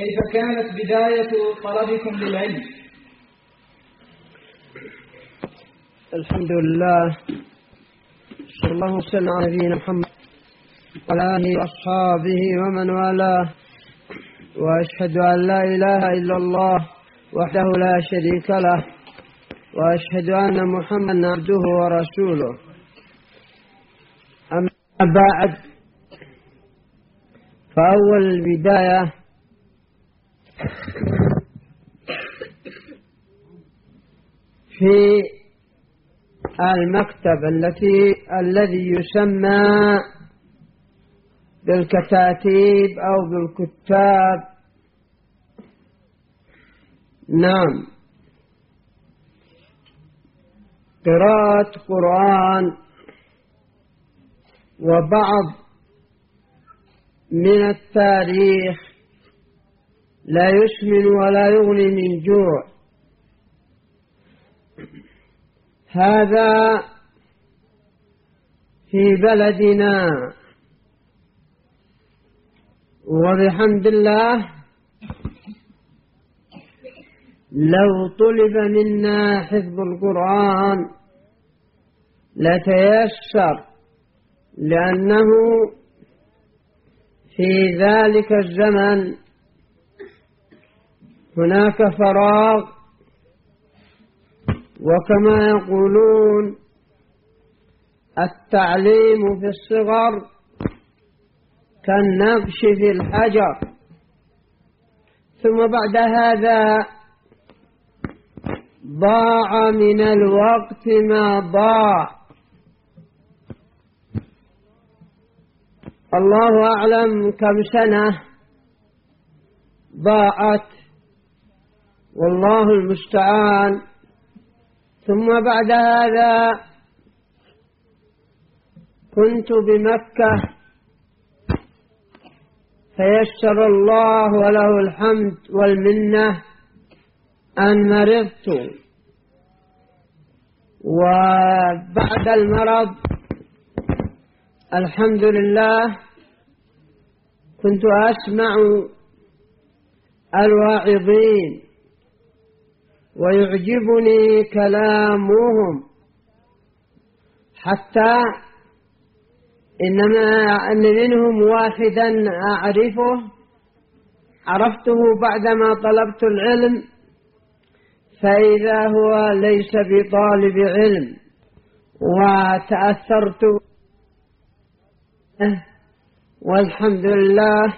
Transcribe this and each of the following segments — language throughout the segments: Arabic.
كيف كانت بداية طلبكم للعلم؟ الحمد لله، صلى الله وسلم على نبينا محمد وعلى آله وأصحابه ومن والاه، وأشهد أن لا إله إلا الله وحده لا شريك له، وأشهد أن محمدا عبده ورسوله. أما بعد، فأول البداية في المكتب الذي يسمى بالكتاتيب أو بالكتاب. نعم، قراءة قرآن وبعض من التاريخ لا يسمن ولا يغني من جوع. هذا في بلدنا، وبحمد الله لو طلب منا حفظ القرآن لتيسر، لأنه في ذلك الزمن هناك فراغ، وكما يقولون التعليم في الصغر كالنقش في الحجر. ثم بعد هذا ضاع من الوقت ما ضاع، الله أعلم كم سنة ضاعت، والله المستعان. ثم بعد هذا كنت بمكة، فيسر الله وله الحمد والمنة أن مرضت، وبعد المرض الحمد لله كنت أسمع الواعظين ويعجبني كلامهم، حتى إن منهم واحدا عرفته بعدما طلبت العلم، فإذا هو ليس بطالب علم، وتأثرت والحمد لله،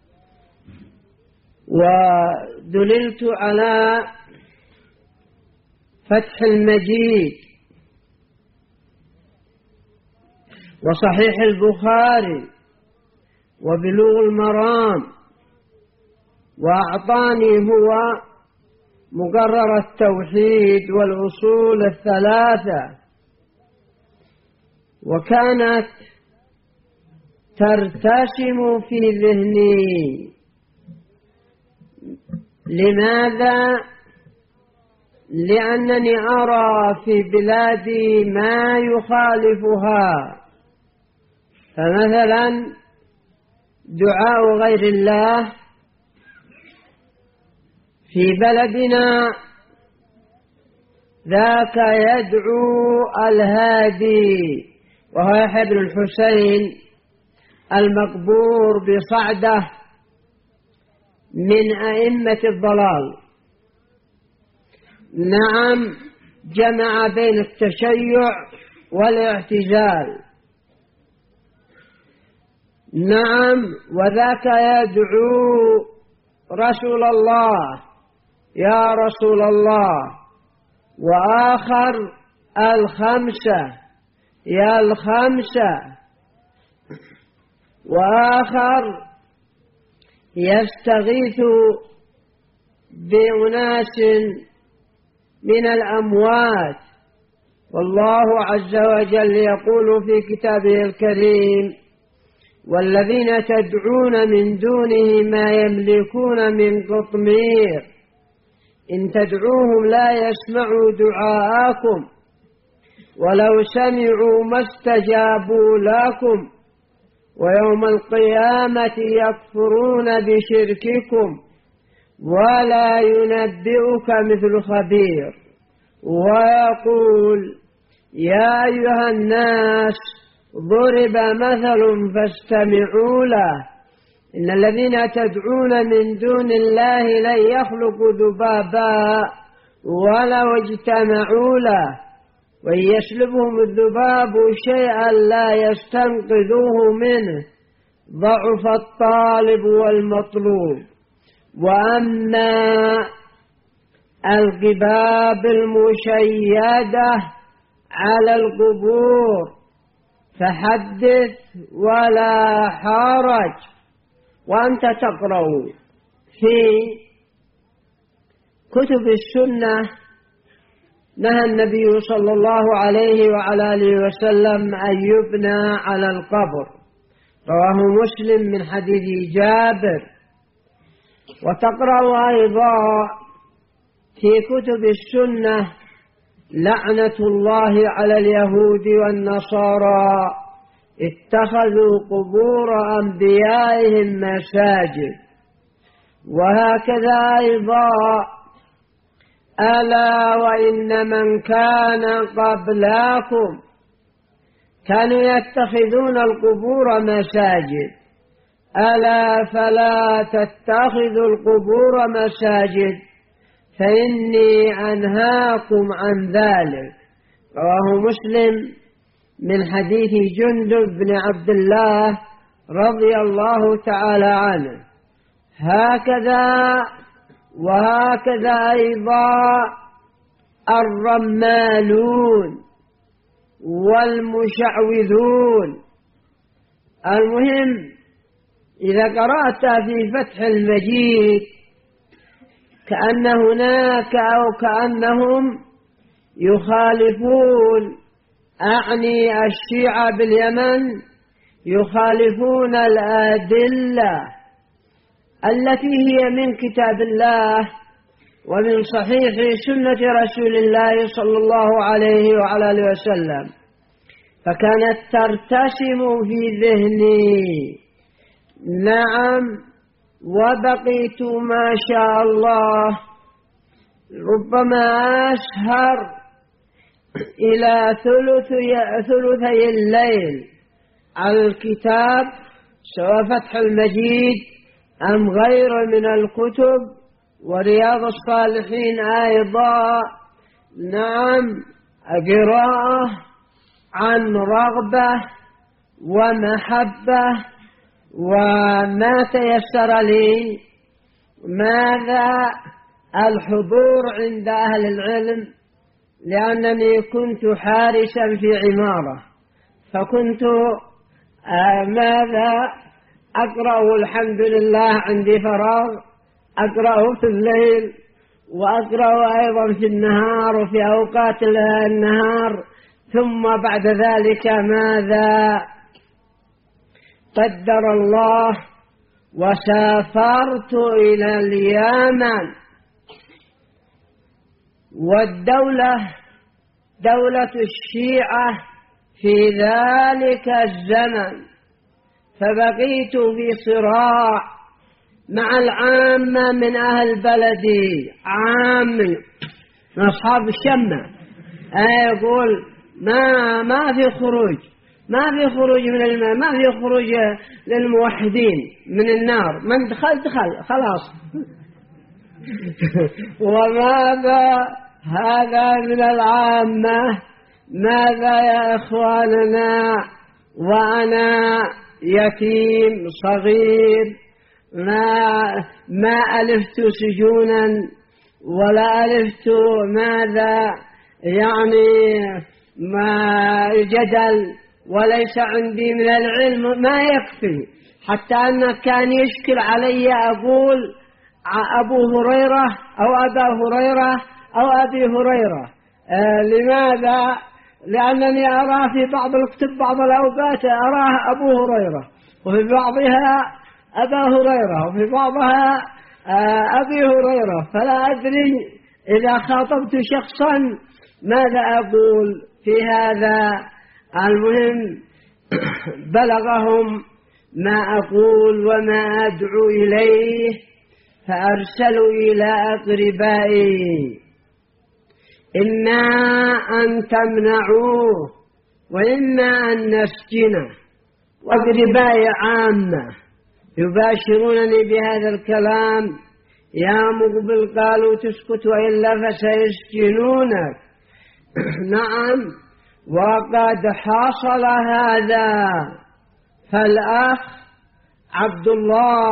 ودللت على فتح المجيد وصحيح البخاري وبلوغ المرام، وأعطاني هو مقرر التوحيد والأصول الثلاثة، وكانت ترتسم في ذهني. لماذا؟ لأنني أرى في بلادي ما يخالفها، فمثلا دعاء غير الله في بلدنا ذاك يدعو الهادي، وهو يحيى بن الحسين المقبور بصعدة من أئمة الضلال. نعم، جمع بين التشيع والاعتزال. نعم، وذاك يدعو رسول الله يا رسول الله، وآخر الخمسة يا الخمسة، وآخر يستغيث بأناس من الأموات. والله عز وجل يقول في كتابه الكريم: والذين تدعون من دونه ما يملكون من قطمير إن تدعوهم لا يسمعوا دعاءكم ولو سمعوا ما استجابوا لكم ويوم القيامة يكفرون بشرككم ولا ينبئك مثل خبير. ويقول يا أيها الناس ضرب مثل فاستمعوا له إن الذين تدعون من دون الله لن يخلقوا ذبابا ولو اجتمعوا له وإن يسلبهم الذباب شيئا لا يستنقذوه منه ضعف الطالب والمطلوب. وأما القباب المشيدة على القبور فحدث ولا حرج. وأنت تقرأ في كتب السنة نهى النبي صلى الله عليه وعلى آله وسلم أن يبنى على القبر، رواه مسلم من حديث جابر. وتقرأ أيضا في كتب السنة لعنة الله على اليهود والنصارى اتخذوا قبور أنبيائهم مساجد. وهكذا أيضا ألا وإن من كان قبلكم كانوا يتخذون القبور مساجد ألا فلا تتخذوا القبور مساجد فإني أنهاكم عن ذلك. رواه مسلم من حديث جندب بن عبد الله رضي الله تعالى عنه. وهكذا أيضا الرمالون والمشعوذون. المهم إذا قرأت في فتح المجيد كأن هناك أو كأنهم يخالفون، أعني الشيعة باليمن يخالفون الأدلة التي هي من كتاب الله ومن صحيح سنة رسول الله صلى الله عليه وعلى آله وسلم. فكانت ترتسم في ذهني نعم، وبقيت ما شاء الله ربما أسهر إلى ثلثي الليل على الكتاب سواء فتح المجيد أم غير من الكتب ورياض الصالحين أيضا. نعم، قراءة عن رغبة ومحبة وما تيسر لي ماذا الحضور عند أهل العلم، لأنني كنت حارسا في عمارة فكنت ماذا أقرأ الحمد لله عندي فراغ، أقرأه في الليل وأقرأه أيضا في النهار وفي أوقات النهار. ثم بعد ذلك ماذا قدر الله وسافرت إلى اليمن، والدولة دولة الشيعة في ذلك الزمن، فبقيت في صراع مع العامة من أهل بلدي، عام من أصحاب الشمة يقول ما في خروج، ما في خروج من الماء، ما في خروج للموحدين من النار، من دخل خلاص. وماذا هذا من العامة؟ ماذا يا إخواننا وأنا يتيم صغير ما ألفت سجونا ولا ألفت ماذا يعني ما جدل، وليس عندي من العلم ما يكفي، حتى أنه كان يشكل علي أقول أبو هريرة أو أبا هريرة أو أبي هريرة. لماذا؟ لأنني أراه في بعض الكتب بعض الأوقات أراه أبو هريرة وفي بعضها أبا هريرة وفي بعضها أبي هريرة، فلا أدري إذا خاطبت شخصا ماذا أقول في هذا. المهم بلغهم ما أقول وما أدعو إليه، فأرسلوا إلى أقربائي إما أن تمنعوه وإما أن نسجنه. وأقربائي عامة يباشرونني بهذا الكلام: يا مقبل قالوا تسكت وإلا فسيسجنونك. نعم، وقد حصل هذا. فالأخ عبد الله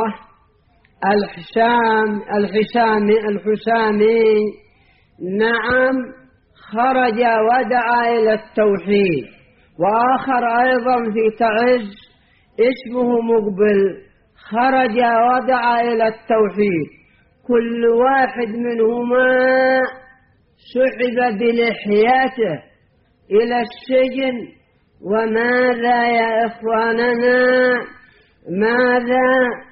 الحسامي نعم خرج ودعا إلى التوحيد. وآخر أيضا في تعز اسمه مقبل خرج ودعا إلى التوحيد. كل واحد منهما سحب بلحيته إلى السجن. وماذا يا إخواننا ماذا؟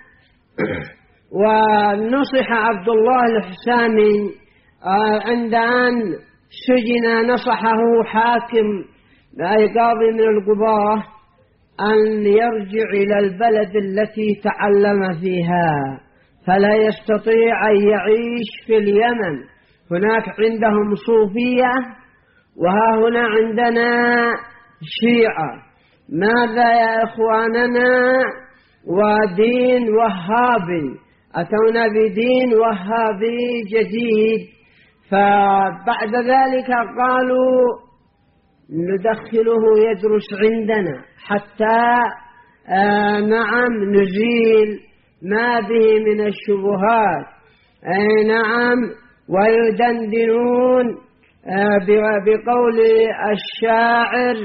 ونصح عبد الله الحسامي عند أن سجن، نصحه حاكم أي قاضي من القضاة أن يرجع إلى البلد التي تعلم فيها، فلا يستطيع أن يعيش في اليمن. هناك عندهم صوفية وها هنا عندنا شيعة. ماذا يا إخواننا؟ ودين وهابي، أتونا بدين وهابي جديد. فبعد ذلك قالوا ندخله يدرس عندنا حتى نعم نزيل ما به من الشبهات. نعم، ويدندنون بقول الشاعر: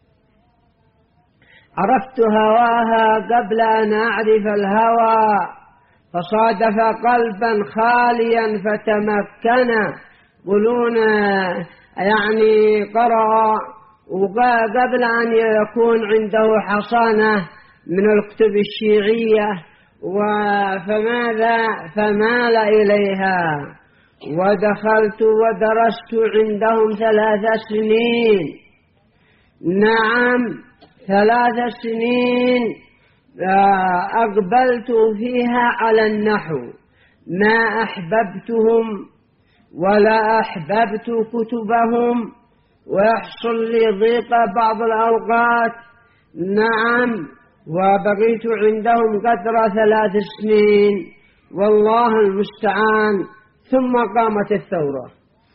عرفت هواها قبل أن أعرف الهوى، فصادف قلبا خاليا فتمكن. يقولون يعني قرأ وقبل أن يكون عنده حصانة من الكتب الشيعية، فماذا؟ فمال إليها. ودخلت ودرست عندهم 3 سنين. نعم 3 سنين أقبلت فيها على النحو، ما أحببتهم ولا أحببت كتبهم، ويحصل لي ضيق بعض الأوقات. نعم، وبقيت عندهم قدر 3 سنين، والله المستعان. ثم قامت الثورة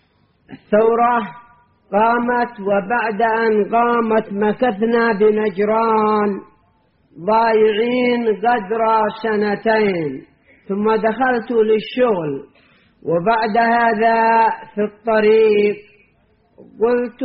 قامت، وبعد أن قامت مكثنا بنجران ضايعين قدر 2 سنين. ثم دخلت للشغل، وبعد هذا في الطريق قلت: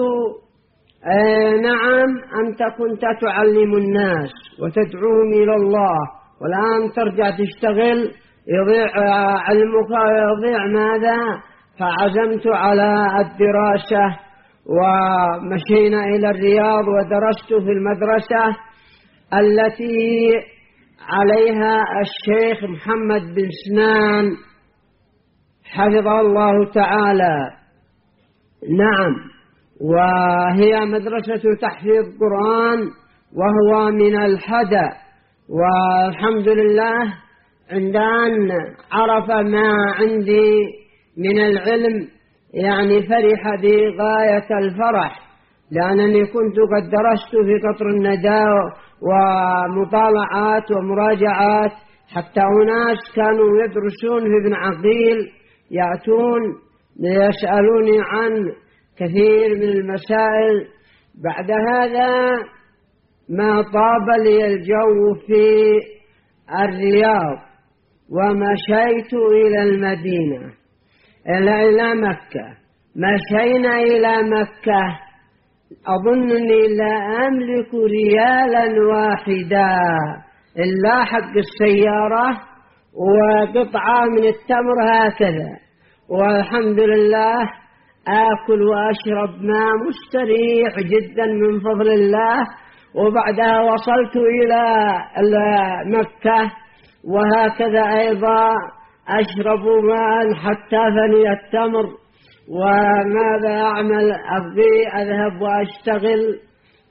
نعم أنت كنت تعلم الناس وتدعوهم إلى الله، والآن ترجع تشتغل يضيع علمك ويضيع ماذا؟ فعزمت على الدراسة ومشينا إلى الرياض، ودرست في المدرسة التي عليها الشيخ محمد بن سنان حفظه الله تعالى. نعم، وهي مدرسة تحفيظ قرآن، وهو من الحدى. والحمد لله عند أن عرف ما عندي من العلم يعني فرح بغاية الفرح، لأنني كنت قد درست في قطر الندى ومطالعات ومراجعات، حتى أناس كانوا يدرسون في ابن عقيل يأتون ليسألوني عن كثير من المسائل. بعد هذا ما طاب لي الجو في الرياض، ومشيت إلى المدينة إلى مكة. مشينا إلى مكة، أظنني لا أملك ريالا واحدا إلا حق السيارة وقطعة من التمر هكذا، والحمد لله آكل وأشرب ماء مستريح جدا من فضل الله. وبعدها وصلت إلى مكة، وهكذا أيضا أشرب ماء حتى فني التمر. وماذا أعمل؟ أبغي أذهب وأشتغل،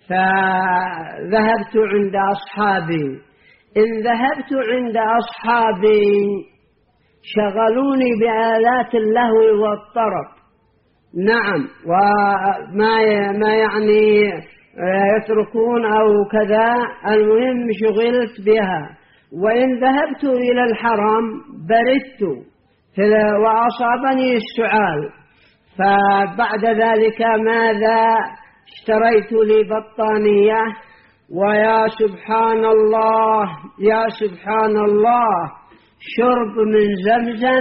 فذهبت عند أصحابي. إن ذهبت عند أصحابي شغلوني بآلات اللهو والطرب. نعم، وما يعني يتركون أو كذا، المهم شغلت بها. وإن ذهبت إلى الحرم بردت وأصابني السعال. فبعد ذلك ماذا؟ اشتريت لي بطانية، ويا سبحان الله يا سبحان الله، شرب من زمزم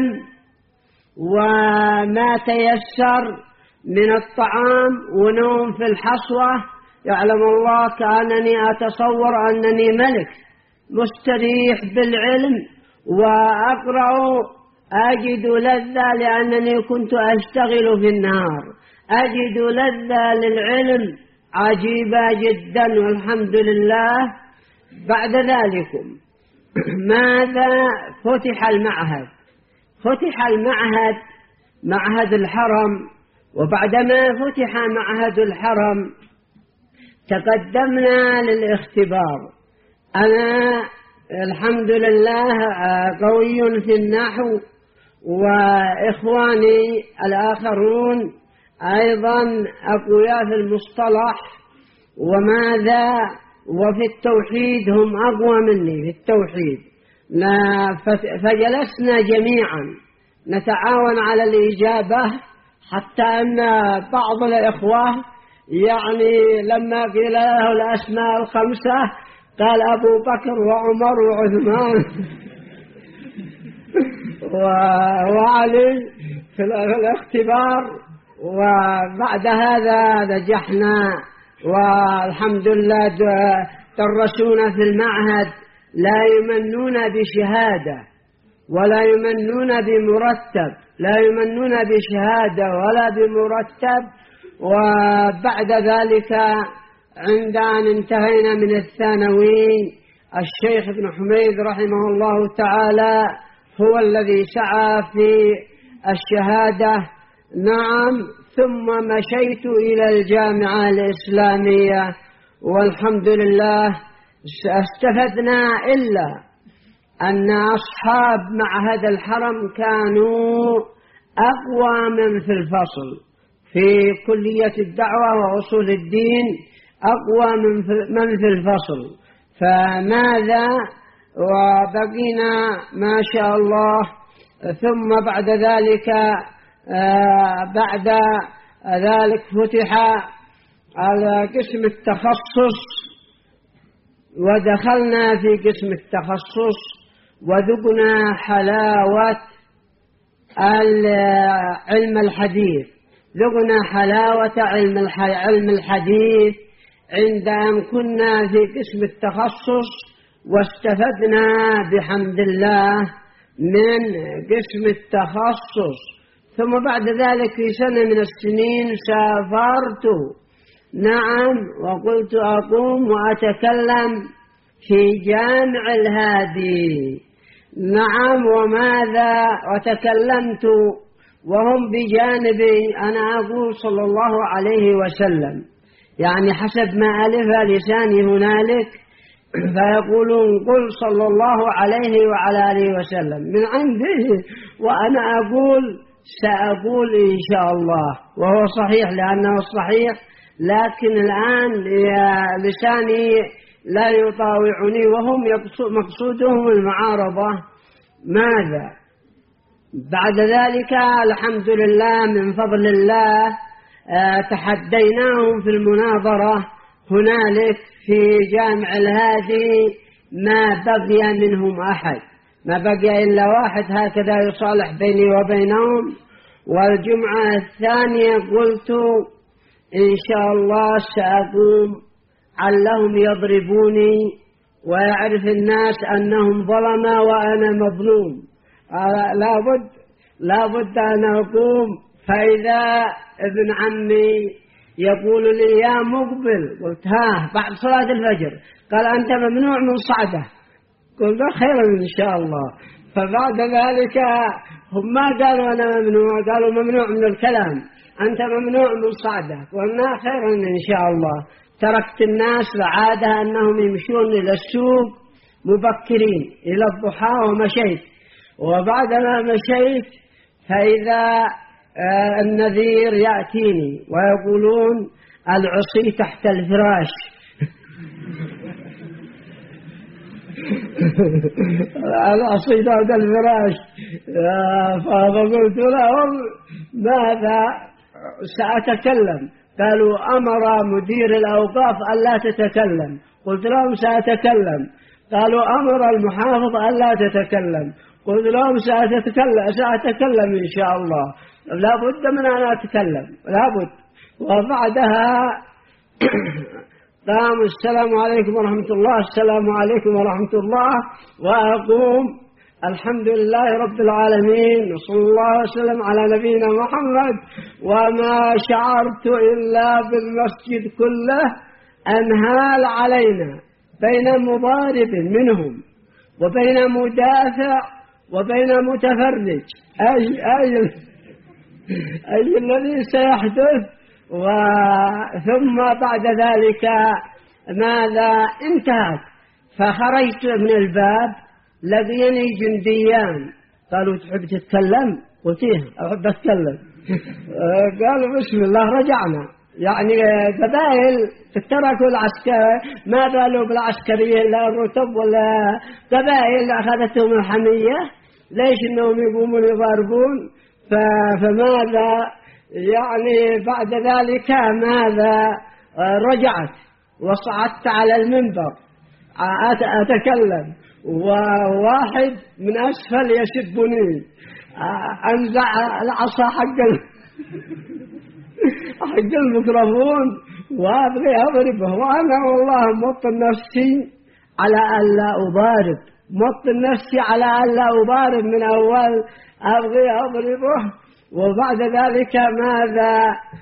وما تيسر من الطعام ونوم في الحصوة. يعلم الله كأنني أتصور أنني ملك مستريح بالعلم وأقرأ، أجد لذة لأنني كنت أشتغل في النهار، أجد لذة للعلم عجيبة جدا والحمد لله. بعد ذلك ماذا؟ فتح المعهد، فتح المعهد، معهد الحرم. وبعدما فتح معهد الحرم تقدمنا للاختبار. أنا الحمد لله قوي في النحو، وإخواني الآخرون أيضا أقوياء في المصطلح وماذا وفي التوحيد، هم أقوى مني في التوحيد. فجلسنا جميعا نتعاون على الإجابة، حتى أن بعض الإخوة يعني لما قيل له الأسماء الخمسة قال أبو بكر وعمر وعثمان وعلي في الاختبار. وبعد هذا نجحنا والحمد لله. درسونا في المعهد، لا يمنون بشهادة ولا يمنون بمرتب، لا يمنون بشهادة ولا بمرتب. وبعد ذلك عند أن انتهينا من الثانوي، الشيخ ابن حميد رحمه الله تعالى هو الذي سعى في الشهادة. نعم، ثم مشيت إلى الجامعة الإسلامية والحمد لله. استفدنا إلا أن أصحاب معهد الحرم كانوا أقوى من في الفصل في كلية الدعوة وأصول الدين، أقوى من في الفصل. فماذا؟ وبقينا ما شاء الله. ثم بعد ذلك فتح على قسم التخصص، ودخلنا في قسم التخصص وذقنا حلاوة علم الحديث، ذقنا حلاوة علم الحديث عند أن كنا في قسم التخصص، واستفدنا بحمد الله من قسم التخصص. ثم بعد ذلك في سنة من السنين سافرت، نعم، وقلت أقوم وأتكلم في جامع الهادي. نعم، وماذا؟ وتكلمت وهم بجانبي، أنا أقول صلى الله عليه وسلم، يعني حسب ما ألف لساني هنالك، فيقولون قل صلى الله عليه وعلى آله وسلم من عنده، وأنا أقول سأقول إن شاء الله، وهو صحيح لأنه صحيح، لكن الآن لساني لا يطاوعني، وهم مقصودهم المعارضة. ماذا؟ بعد ذلك الحمد لله من فضل الله تحديناهم في المناظرة هنالك في جامع الهادي، ما بقي منهم أحد، ما بقي إلا واحد هكذا يصالح بيني وبينهم. والجمعة الثانية قلت إن شاء الله سأقوم علهم يضربوني ويعرف الناس أنهم ظلمة وأنا مظلوم، لابد أن أقوم. فإذا ابن عمي يقول لي يا مقبل، قلت ها بعد صلاة الفجر، قال أنت ممنوع من صعدة، قلت خيرا إن شاء الله. فبعد ذلك هم ما قالوا أنا ممنوع، قالوا ممنوع من الكلام، أنت ممنوع من صعدة، قلنا خيرا إن شاء الله. تركت الناس العادة أنهم يمشون إلى السوق مبكرين إلى الضحى ومشيت. وبعدما مشيت فإذا النذير يأتيني ويقولون العصي تحت الفراش. العصي تحت الفراش. فقلت لهم ماذا سأتكلم؟ قالوا أمر مدير الأوقاف ألا تتكلم. قلت لهم سأتكلم. قالوا أمر المحافظ ألا تتكلم. قلت لهم سأتكلم إن شاء الله، لا بد من أن أتكلم، لا بد. وبعدها قام السلام عليكم ورحمة الله، السلام عليكم ورحمة الله، وأقوم الحمد لله رب العالمين وصلى الله وسلم على نبينا محمد. وما شعرت إلا بالمسجد كله أنهال علينا بين مضارب منهم وبين مدافع وبين متفرج. أي الذي سيحدث؟ ثم بعد ذلك ماذا انتهت؟ فخرجت من الباب لقيني جنديان قالوا تحب تتكلم؟ قلت أحب أتكلم. قالوا بسم الله. رجعنا، يعني قبائل تركوا العسكر، ما بالوا بالعسكرية لا الرتب ولا قبائل أخذتهم الحمية، ليش إنهم يقومون يضاربون؟ فماذا يعني بعد ذلك ماذا رجعت وصعدت على المنبر أتكلم، وواحد من أسفل يسبني، أنزع العصا حق الميكروفون وأبغي أضربه، وأنا والله موطن نفسي على ألا أضارب، موطن نفسي على ألا أضارب من أول، أبغي أضربه. وبعد ذلك ماذا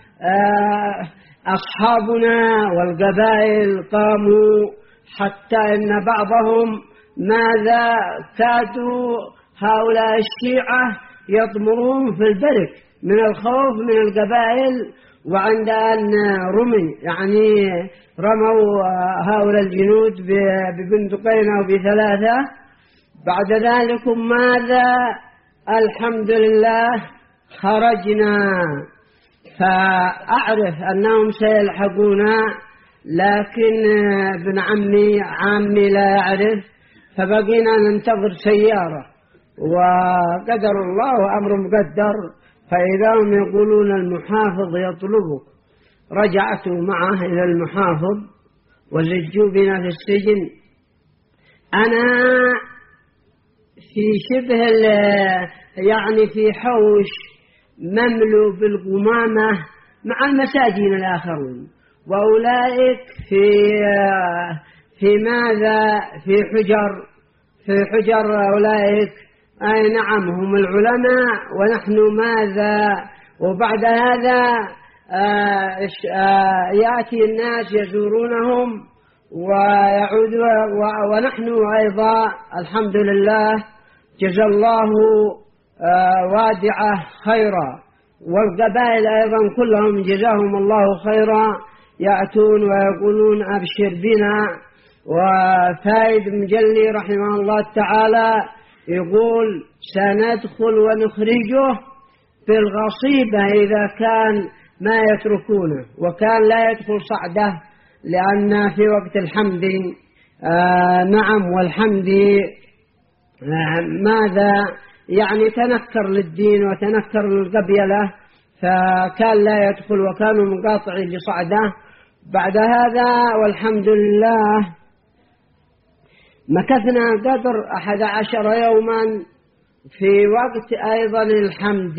أصحابنا والقبائل قاموا حتى إن بعضهم ماذا كادوا هؤلاء الشيعة يضمرون في البرك من الخوف من القبائل، وعند أن رمي يعني رموا هؤلاء الجنود ببندقين أو بثلاثة. بعد ذلك ماذا الحمد لله خرجنا، فأعرف أنهم سيلحقونا، لكن ابن عمي لا يعرف، فبقينا ننتظر سيارة، وقدر الله أمر مقدر. فإذا هم يقولون المحافظ يطلبك، رجعت معه إلى المحافظ وزجوا بنا في السجن. أنا في شبه يعني في حوش مملو بالقمامة مع المساجين الآخرون، وأولئك في ماذا في حجر أولئك، أي نعم هم العلماء ونحن ماذا. وبعد هذا يأتي الناس يزورونهم ويعودون، ونحن أيضا الحمد لله جزى الله وادعه خيرا، والقبائل أيضا كلهم جزاهم الله خيرا، يأتون ويقولون أبشر بنا. وفايد مجلي رحمه الله تعالى يقول سندخل ونخرجه بالغصيبة إذا كان ما يتركونه، وكان لا يدخل صعده، لأن في وقت الحمد نعم والحمد ماذا يعني تنكر للدين وتنكر للقبيلة، فكان لا يدخل وكانوا مقاطعين لصعده. بعد هذا والحمد لله مكثنا قدر 11 يوما في وقت أيضا الحمد،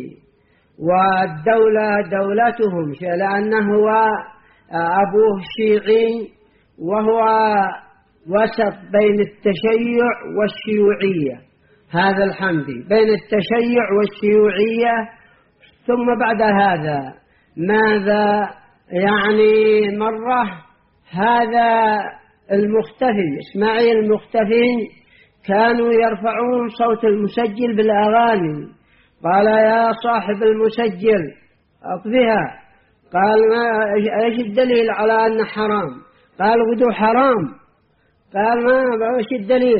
والدولة دولتهم، لأنه هو أبوه شيعي وهو وسط بين التشيع والشيوعية، هذا الحمد بين التشيع والشيوعية. ثم بعد هذا ماذا يعني مرة هذا المختفي إسماعيل المختفي كانوا يرفعون صوت المسجل بالأغاني، قال يا صاحب المسجل أطفها، قال ما إيش الدليل على أن حرام؟ قال بدو حرام، قال ما إيش الدليل؟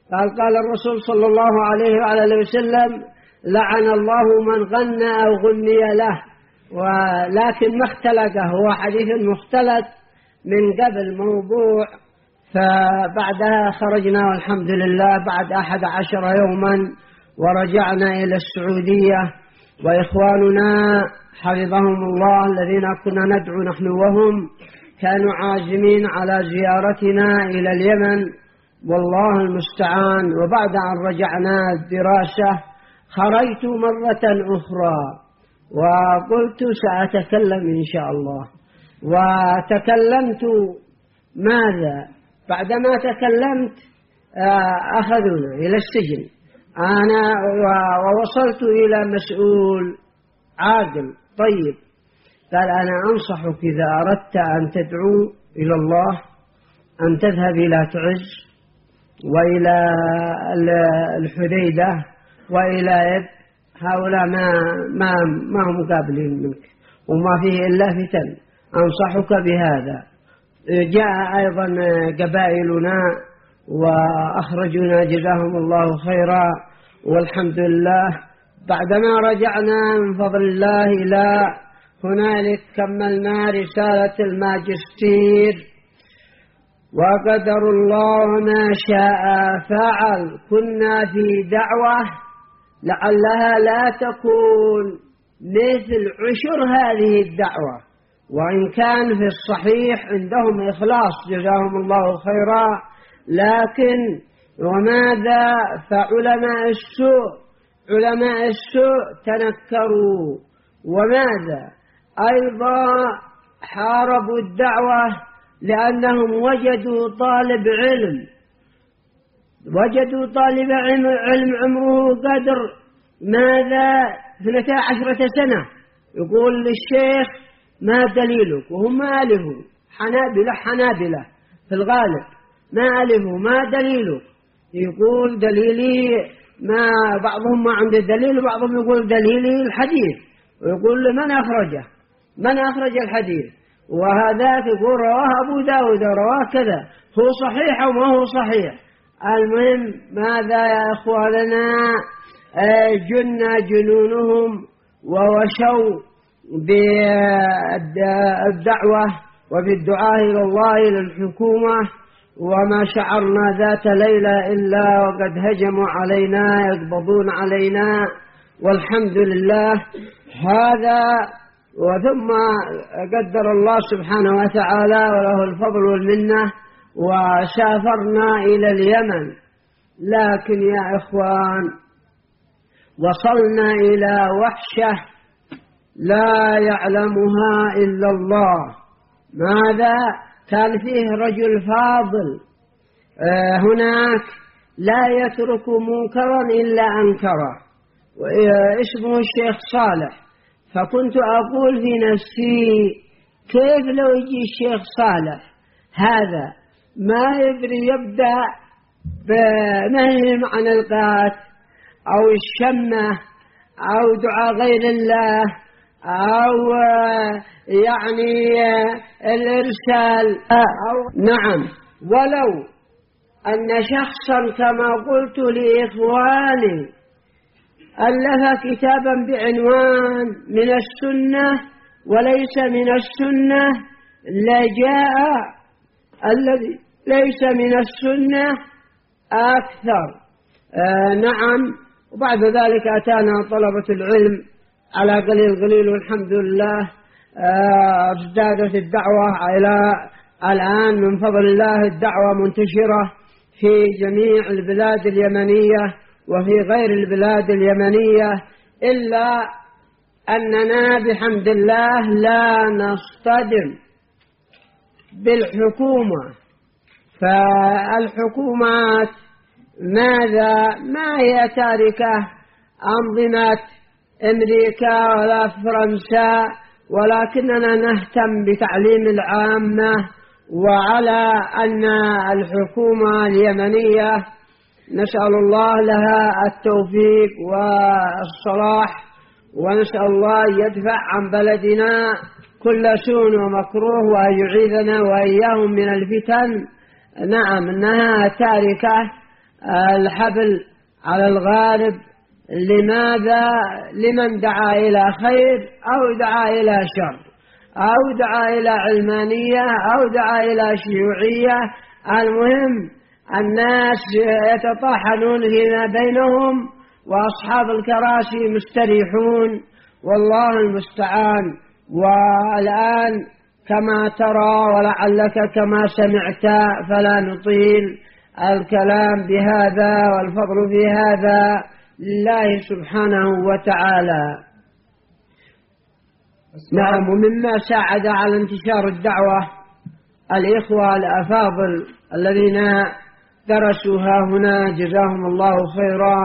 قال الرسول صلى الله عليه وعلى وسلم: لعن الله من غنى أو غني له. ولكن ما اختلقه، هو حديث مختلط من قبل موضوع. فبعدها خرجنا والحمد لله بعد 11 يوما ورجعنا إلى السعودية، وإخواننا حفظهم الله الذين كنا ندعو نحن وهم كانوا عازمين على زيارتنا إلى اليمن، والله المستعان. وبعد أن رجعنا الدراسة خرجت مرة أخرى وقلت سأتكلم إن شاء الله، وتكلمت. ماذا؟ بعدما تكلمت أخذونا إلى السجن أنا، ووصلت إلى مسؤول عادل طيب، قال: أنا أنصحك إذا أردت أن تدعو إلى الله أن تذهب إلى تعز وإلى الحديدة وإلى يد، هؤلاء ما هم قابلين منك وما فيه إلا فتن، أنصحك بهذا. جاء أيضا قبائلنا وأخرجنا جزاهم الله خيرا، والحمد لله. بعدما رجعنا من فضل الله إلى هنالك كملنا رسالة الماجستير، وقدر الله ما شاء فعل. كنا في دعوة لعلها لا تكون مثل عشر هذه الدعوة، وإن كان في الصحيح عندهم إخلاص جزاهم الله خيرا، لكن وماذا؟ فعلماء السوء تنكروا، وماذا؟ أيضا حاربوا الدعوة لأنهم وجدوا طالب علم عمره قدر ماذا 12 سنة، يقول للشيخ: ما دليلك؟ وهم ما ألفوا، حنابلة في الغالب ما ألفوا، ما دليلك؟ يقول: دليلي ما، بعضهم ما عنده دليل، وبعضهم يقول دليلي الحديث، ويقول من أخرج الحديث، وهذاك يقول رواه أبو داود، رواه كذا، هو صحيح أو ما هو صحيح. المهم ماذا يا إخواننا؟ جن جنونهم ووشوا بالدعوة وبالدعاء إلى الله إلى الحكومة، وما شعرنا ذات ليلة إلا وقد هجموا علينا يقبضون علينا، والحمد لله. هذا وثم قدر الله سبحانه وتعالى وله الفضل والمنة، وسافرنا إلى اليمن. لكن يا إخوان وصلنا إلى وحشة لا يعلمها إلا الله. ماذا؟ كان فيه رجل فاضل هناك لا يترك منكرا إلا أنكره، اسمه الشيخ صالح. فكنت أقول في نفسي: كيف لو يجي الشيخ صالح هذا ما يدري يبدأ بنهي عن القات أو الشمة أو دعاء غير الله أو يعني الإرسال أو نعم، ولو أن شخصا كما قلت لإخواني ألف كتابا بعنوان من السنة وليس من السنة لجاء الذي ليس من السنة أكثر. نعم. وبعد ذلك أتانا طلبة العلم على قليل، والحمد لله ازدادت الدعوة إلى الآن من فضل الله. الدعوة منتشرة في جميع البلاد اليمنية وفي غير البلاد اليمنية، إلا أننا بحمد الله لا نصطدم بالحكومة. فالحكومات ماذا؟ ما هي تاركة أنظمة أمريكا ولا فرنسا، ولكننا نهتم بتعليم العامة، وعلى أن الحكومة اليمنية نسأل الله لها التوفيق والصلاح، ونسأل الله يدفع عن بلدنا كل سوء ومكروه وأن يعيذنا وإياهم من الفتن. نعم، إنها تاركة الحبل على الغارب. لماذا؟ لمن دعا إلى خير أو دعا إلى شر أو دعا إلى علمانية أو دعا إلى شيوعية. المهم الناس يتطاحنون فيما بينهم وأصحاب الكراسي مستريحون، والله المستعان. والآن كما ترى ولعلك كما سمعت، فلا نطيل الكلام بهذا، والفضل في هذا لله سبحانه وتعالى. نعم. ومما ساعد على انتشار الدعوة الإخوة الأفاضل الذين درسوا هنا جزاهم الله خيرا،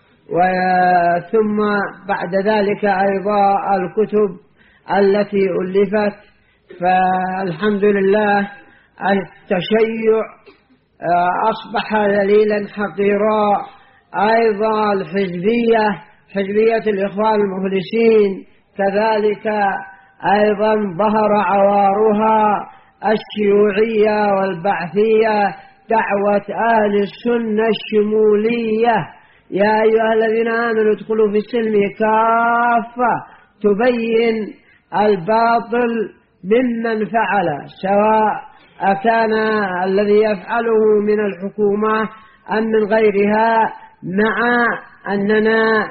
ثم بعد ذلك أيضا الكتب التي ألفت. فالحمد لله التشيع أصبح دليلا حقيرا. أيضا الحزبية، حزبية الإخوان المخلصين كذلك أيضا ظهر عوارها. الشيوعية والبعثية، دعوة أهل السنة الشمولية، يا أيها الذين آمنوا ادخلوا في السلم كافة، تبين الباطل ممن فعل، سواء أكان الذي يفعله من الحكومة أم من غيرها، مع أننا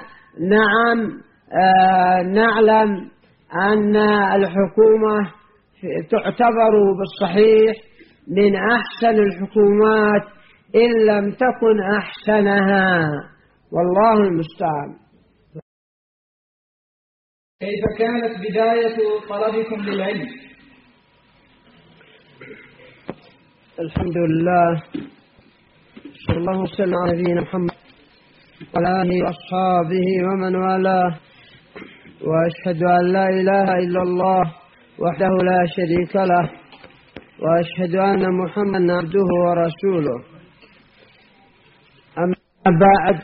نعلم أن الحكومة تعتبر بالصحيح من أحسن الحكومات إن لم تكن أحسنها، والله المستعان. كيف كانت بداية طلبكم للعلم؟ الحمد لله، صلى الله وسلم على نبينا محمد وعلى آله وأصحابه ومن والاه، وأشهد أن لا إله إلا الله وحده لا شريك له، وأشهد أن محمدا عبده ورسوله. أما بعد،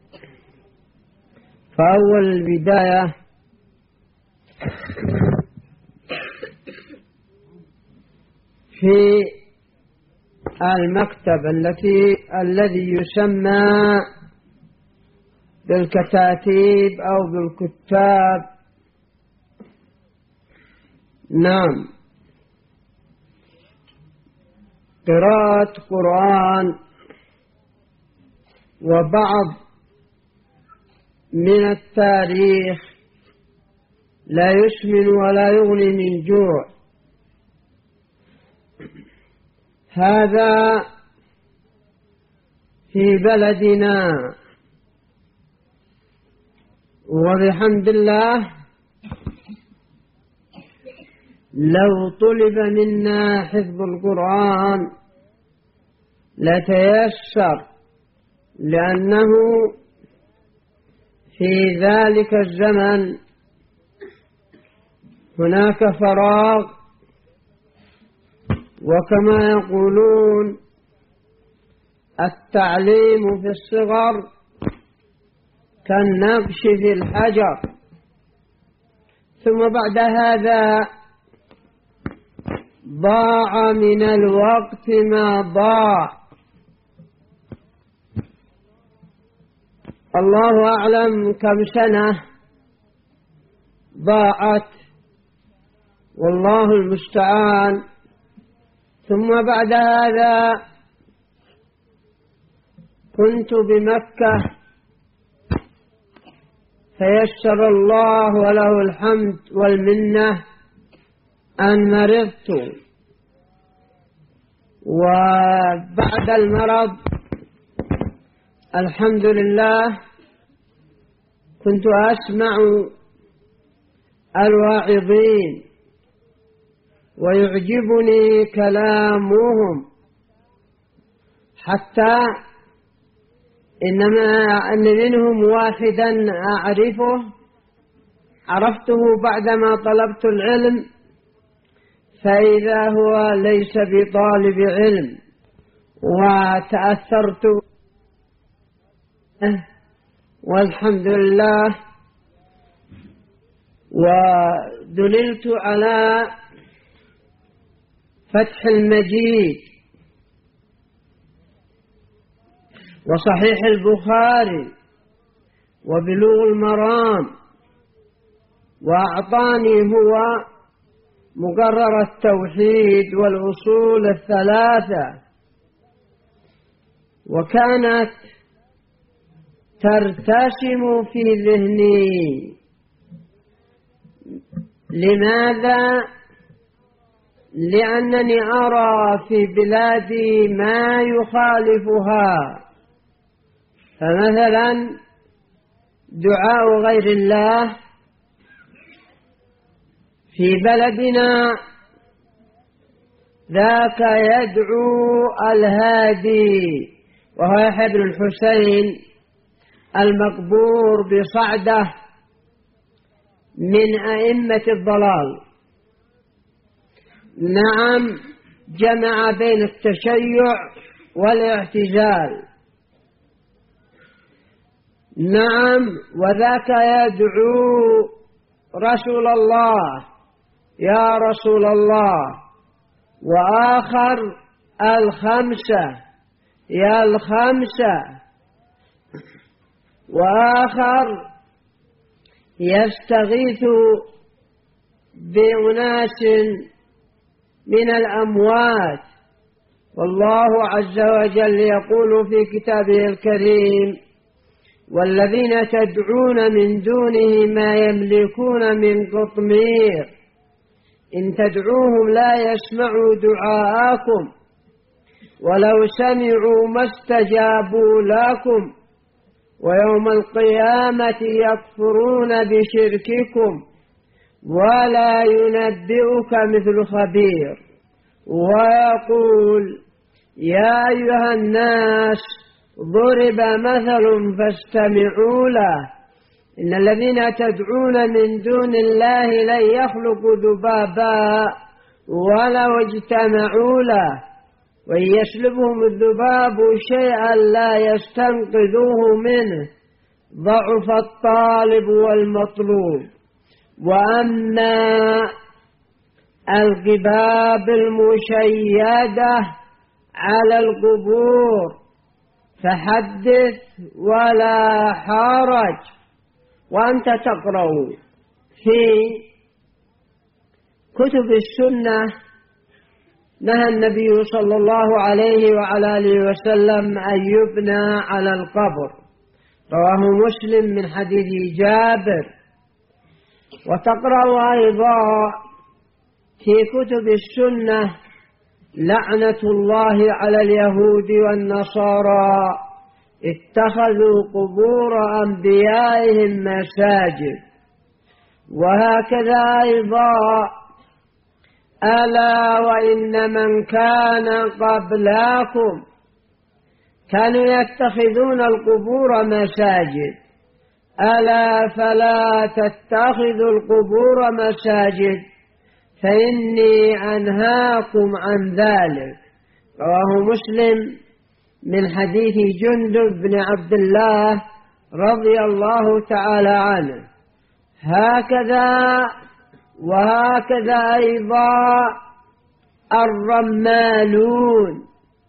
فأول البداية في المكتب الذي يسمى بالكتاتيب أو بالكتاب. نعم، قراءة قرآن وبعض من التاريخ لا يسمن ولا يغني من جوع. هذا في بلدنا، وبحمد الله لو طلب منا حفظ القرآن لتيسر، لأنه في ذلك الزمن هناك فراغ، وكما يقولون التعليم في الصغر كالنقش في الحجر. ثم بعد هذا ضاع من الوقت ما ضاع، الله أعلم كم سنة ضاعت، والله المستعان. ثم بعد هذا كنت بمكة، فيسر الله وله الحمد والمنة أن مرضت، وبعد المرض الحمد لله كنت أسمع الواعظين ويعجبني كلامهم، حتى أن منهم واحدا عرفته بعدما طلبت العلم، فإذا هو ليس بطالب علم، وتأثرت والحمد لله، ودللت على فتح المجيد، وصحيح البخاري وبلوغ المرام، وأعطاني هو مقرر التوحيد والأصول الثلاثة، وكانت ترتسم في ذهني. لماذا؟ لأنني أرى في بلادي ما يخالفها، فمثلا دعاء غير الله في بلدنا ذاك يدعو الهادي، وهو يحيى بن الحسين المقبور بصعدة من أئمة الضلال. نعم، جمع بين التشيع والاعتزال. نعم، وذاك يدعو رسول الله يا رسول الله، وآخر الخمسة يا الخمسة، وآخر يستغيث بأناس من الأموات. والله عز وجل يقول في كتابه الكريم: والذين تدعون من دونه ما يملكون من قطمير إن تدعوهم لا يسمعوا دعاءكم ولو سمعوا ما استجابوا لكم ويوم القيامة يكفرون بشرككم ولا ينبئك مثل خبير. ويقول: يا أيها الناس ضرب مثل فاستمعوا له إن الذين تدعون من دون الله لن يخلقوا ذبابا ولو اجتمعوا له وإن يسلبهم الذباب شيئا لا يستنقذوه منه ضعف الطالب والمطلوب. وأما القباب المشيدة على القبور فحدث ولا حرج. وأنت تقرأ في كتب السنة نهى النبي صلى الله عليه وعلى آله وسلم أن يبنى على القبر، رواه مسلم من حديث جابر. وتقرأ أيضا في كتب السنة لعنة الله على اليهود والنصارى اتخذوا قبور أنبيائهم مساجد. وهكذا أيضا: ألا وإن من كان قبلكم كانوا يتخذون القبور مساجد، ألا فلا تتخذوا القبور مساجد فإني أنهاكم عن ذلك. رواه مسلم من حديث جندب بن عبد الله رضي الله تعالى عنه. هكذا وهكذا أيضا الرمالون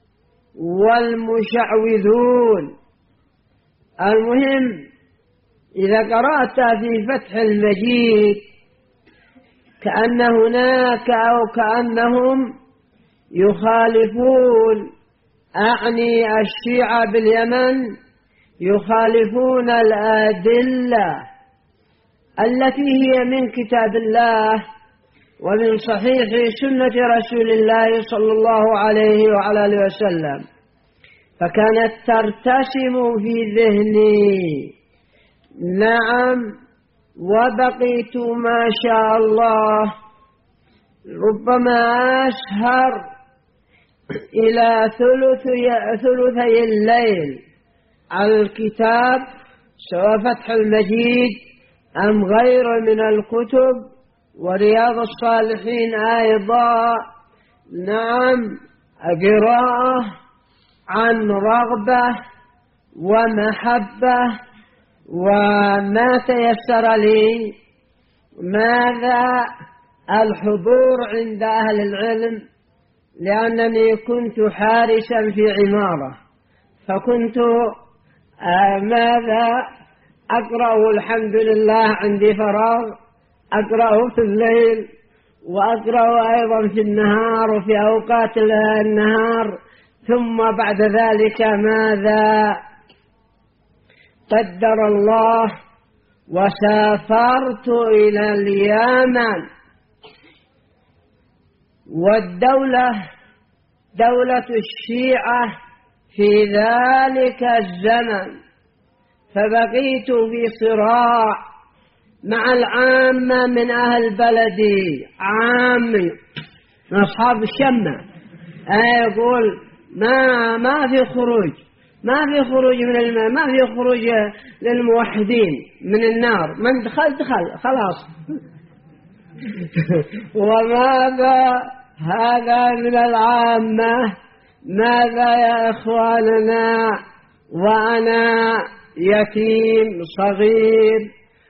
والمشعوذون. المهم إذا قرأت في فتح المجيد كأن هناك أو كأنهم يخالفون، أعني الشيعة باليمن يخالفون الأدلة التي هي من كتاب الله ومن صحيح سنة رسول الله صلى الله عليه وعلى آله وسلم، فكانت ترتسم في ذهني. نعم، وبقيت ما شاء الله ربما أسهر إلى ثلثي الليل على الكتاب، سواء فتح المجيد أم غير من الكتب، ورياض الصالحين أيضا. نعم، قراءة عن رغبة ومحبة، وما تيسر لي ماذا الحضور عند أهل العلم، لأنني كنت حارسا في عمارة، فكنت ماذا أقرأ؟ الحمد لله عندي فراغ، أقرأه في الليل وأقرأ أيضا في النهار وفي أوقات النهار. ثم بعد ذلك ماذا قدر الله وسافرت إلى اليمن، والدولة دولة الشيعة في ذلك الزمن، فبقيت في صراع مع العامة من أهل بلدي، عامي من أصحاب الشمة، يقول ما في خروج، ما في خروج من الماء، ما في خروج للموحدين من النار، من دخل خلاص. وماذا هذا من العامة؟ ماذا يا إخواننا؟ وأنا يتيم صغير،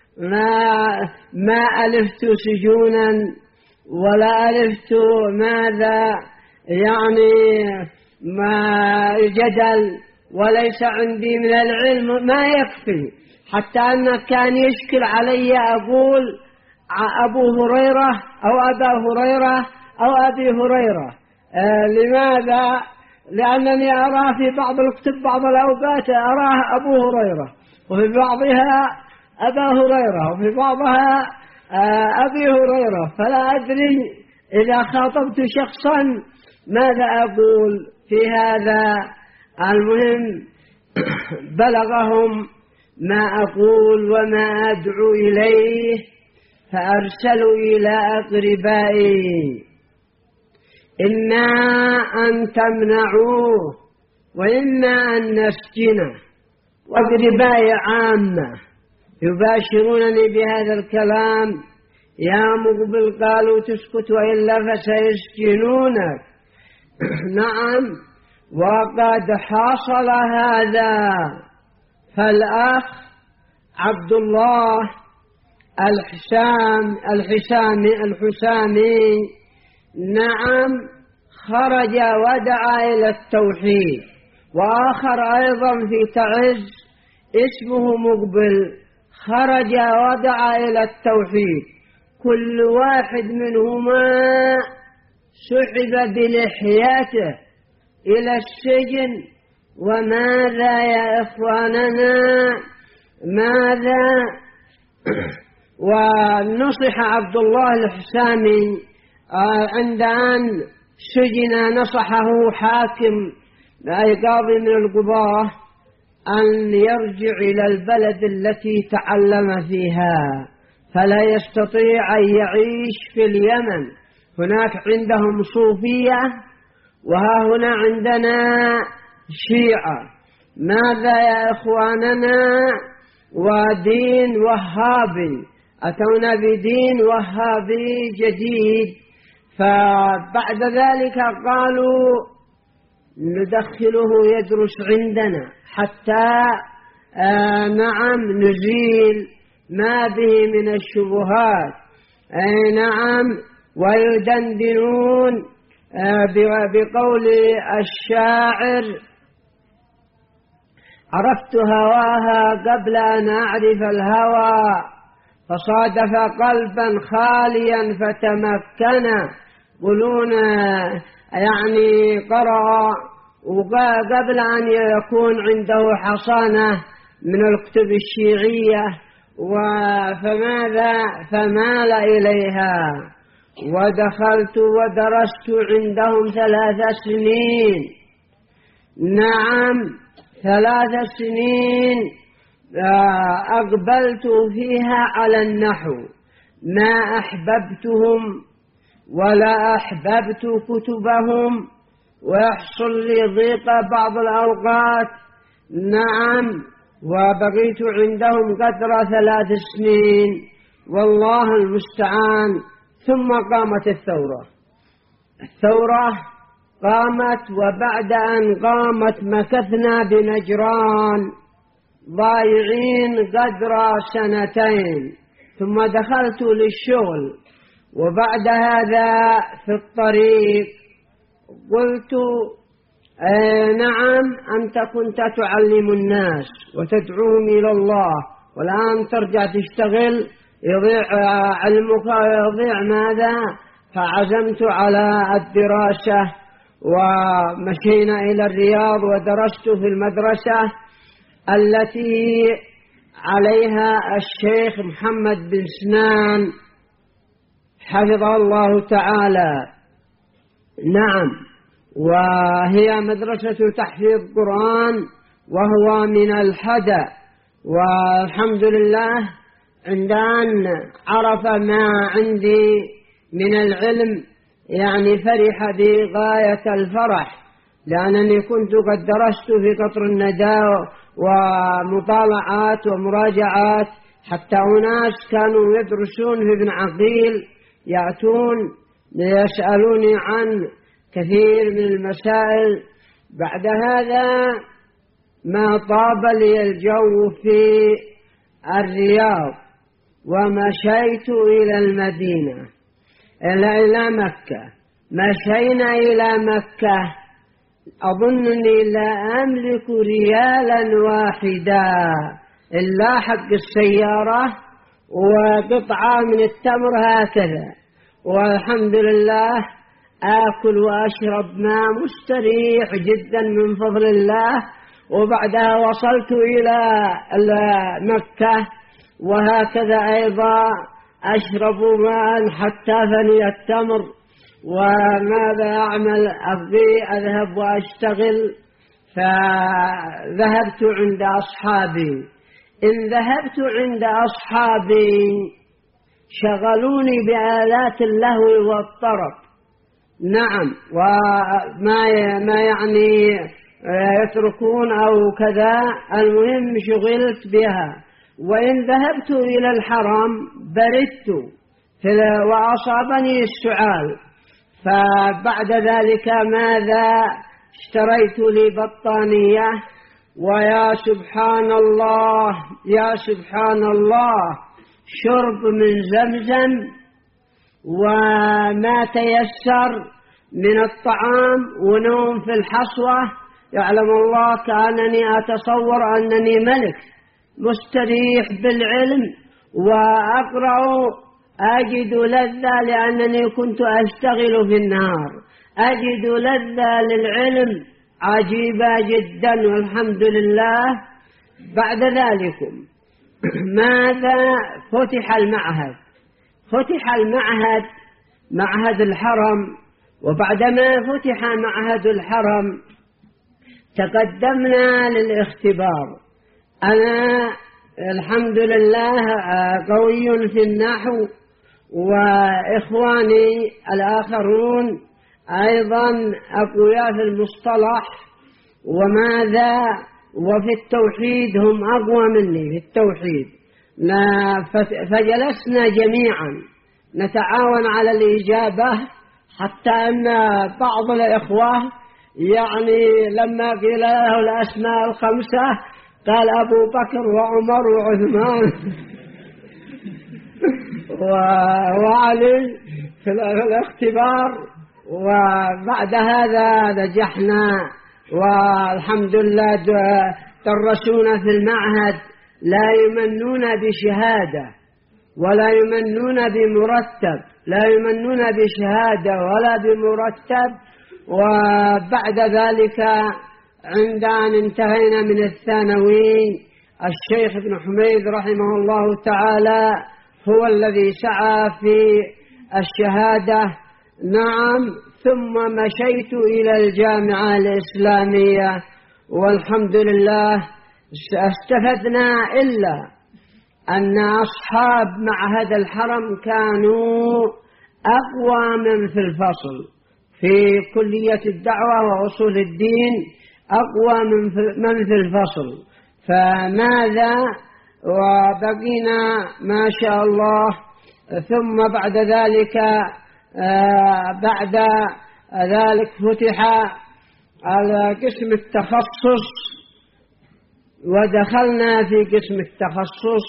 ما ألفت سجونا ولا ألفت ماذا يعني ما جدل، وليس عندي من العلم ما يكفي، حتى أنه كان يشكل علي أقول أبو هريرة أو أبا هريرة أو أبي هريرة. لماذا؟ لأنني أراه في بعض الكتب بعض الأوقات أراه أبو هريرة، وفي بعضها أبا هريرة، وفي بعضها أبي هريرة، فلا أدري إذا خاطبت شخصا ماذا أقول في هذا. المهم بلغهم ما أقول وما أدعو إليه، فأرسلوا إلى أقربائي إما أن تمنعوه وإما أن نسجنه. وأقربائي عامة يباشرونني بهذا الكلام: يا مقبل قالوا تسكت وإلا فسيسجنونك. نعم، وقد حصل هذا. فالأخ عبد الله الحسامي نعم خرج ودعا إلى التوحيد، وآخر أيضا في تعز اسمه مقبل خرج ودعا إلى التوحيد. كل واحد منهما سحب بلحيته إلى السجن. وماذا يا إخواننا؟ ماذا؟ ونصح عبد الله الحسامي عند أن سجن، نصحه حاكم أي قاضي من القضاة أن يرجع إلى البلد التي تعلم فيها، فلا يستطيع أن يعيش في اليمن، هناك عندهم صوفية وها هنا عندنا شيعة. ماذا يا إخواننا؟ ودين وهابي، أتونا بدين وهابي جديد. فبعد ذلك قالوا ندخله يدرس عندنا حتى نعم نزيل ما به من الشبهات. نعم، ويدندنون بقول الشاعر: عرفت هواها قبل أن أعرف الهوى، فصادف قلبا خاليا فتمكن. يقولون يعني قرأ وقبل أن يكون عنده حصانة من الكتب الشيعية، فماذا؟ فمال إليها. ودخلت ودرست عندهم 3 سنين. نعم 3 سنين أقبلت فيها على النحو، ما أحببتهم ولا أحببت كتبهم، ويحصل لي ضيق بعض الأوقات. نعم، وبقيت عندهم قدر 3 سنين، والله المستعان. ثم قامت الثورة قامت، وبعد أن قامت مكثنا بنجران ضايعين قدر 2 سنين، ثم دخلت للشغل. وبعد هذا في الطريق قلت نعم، أنت كنت تعلم الناس وتدعوهم إلى الله، والآن ترجع تشتغل، يضيع علمك ويضيع ماذا؟ فعزمت على الدراسة ومشينا إلى الرياض ودرست في المدرسة التي عليها الشيخ محمد بن سنان حفظه الله تعالى. نعم، وهي مدرسة تحفيظ قرآن وهو من الحدى، والحمد لله عند أن عرف ما عندي من العلم يعني فرح بغاية الفرح، لأنني كنت قد درست في قطر الندى ومطالعات ومراجعات، حتى أناس كانوا يدرسون في ابن عقيل يأتون ليسألوني عن كثير من المسائل. بعد هذا ما طاب لي الجو في الرياض ومشيت إلى المدينة إلى مكة. مشينا إلى مكة، أظنني لا أملك ريالا واحدا إلا حق السيارة وقطعة من التمر هكذا، والحمد لله آكل وأشرب ماء مستريح جدا من فضل الله. وبعدها وصلت إلى مكة، وهكذا أيضا أشرب ماء حتى فني التمر. وماذا أعمل؟ أبغي أذهب وأشتغل، فذهبت عند أصحابي. إن ذهبت عند أصحابي شغلوني بآلات اللهو والطرب. نعم، وما يعني يتركون أو كذا، المهم شغلت بها. وإن ذهبت إلى الحرم بردت وأصابني السعال، فبعد ذلك ماذا؟ اشتريت لي بطانية، ويا سبحان الله يا سبحان الله، شرب من زمزم وما تيسر من الطعام ونوم في الحصوة. يعلم الله كأنني أتصور أنني ملك مستريح بالعلم وأقرأ، أجد لذة لأنني كنت أشتغل في النهار، أجد لذة للعلم عجيبة جدا، والحمد لله. بعد ذلك ماذا؟ فتح المعهد. فتح المعهد، معهد الحرم. وبعدما فتح معهد الحرم تقدمنا للاختبار. أنا الحمد لله قوي في النحو، وإخواني الآخرون أيضا أقوياء في المصطلح وماذا، وفي التوحيد هم أقوى مني في التوحيد. فجلسنا جميعا نتعاون على الإجابة، حتى أن بعض الإخوة يعني لما قيل له الأسماء الخمسة قال أبو بكر وعمر وعثمان وعلي في الاختبار. وبعد هذا نجحنا والحمد لله. درسونا في المعهد، لا يمنون بشهادة ولا يمنون بمرتب، لا يمنون بشهادة ولا بمرتب. وبعد ذلك عند أن انتهينا من الثانوي، الشيخ ابن حميد رحمه الله تعالى هو الذي سعى في الشهادة. نعم، ثم مشيت إلى الجامعة الإسلامية، والحمد لله استفدنا، إلا أن أصحاب معهد الحرم كانوا أقوى من في الفصل في كلية الدعوة وأصول الدين، أقوى من في الفصل. فماذا؟ وبقينا ما شاء الله. ثم بعد ذلك فتح قسم التخصص، ودخلنا في قسم التخصص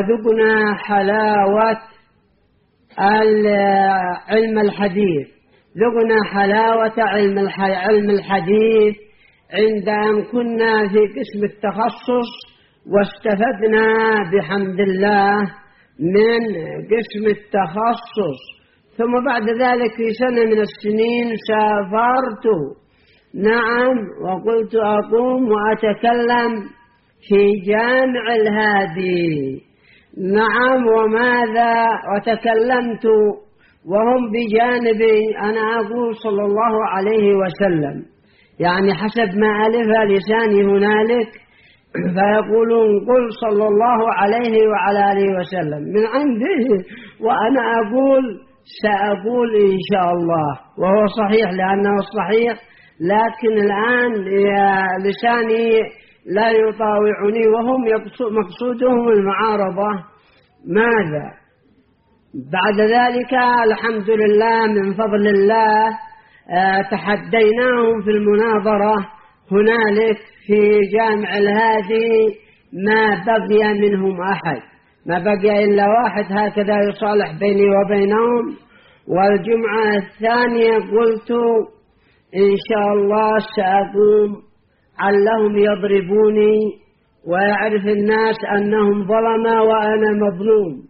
وذقنا حلاوة علم الحديث ذقنا حلاوة علم الحديث عند أن كنا في قسم التخصص، واستفدنا بحمد الله من قسم التخصص. ثم بعد ذلك في سنة من السنين سافرت، نعم، وقلت أقوم وأتكلم في جامع الهادي، نعم، وماذا؟ وتكلمت وهم بجانبي، أنا أقول صلى الله عليه وسلم، يعني حسب ما ألف لساني هنالك، فيقولون قل صلى الله عليه وعلى آله وسلم من عنده، وأنا أقول سأقول إن شاء الله، وهو صحيح لأنه صحيح، لكن الآن لساني لا يطاوعني، وهم مقصودهم المعارضة. ماذا؟ بعد ذلك الحمد لله من فضل الله تحديناهم في المناظرة هنالك في جامع الهادي، ما بقي منهم أحد، ما بقي إلا واحد هكذا يصالح بيني وبينهم. والجمعة الثانية قلت إن شاء الله سأقوم علهم يضربوني ويعرف الناس أنهم ظلمة وأنا مظلوم،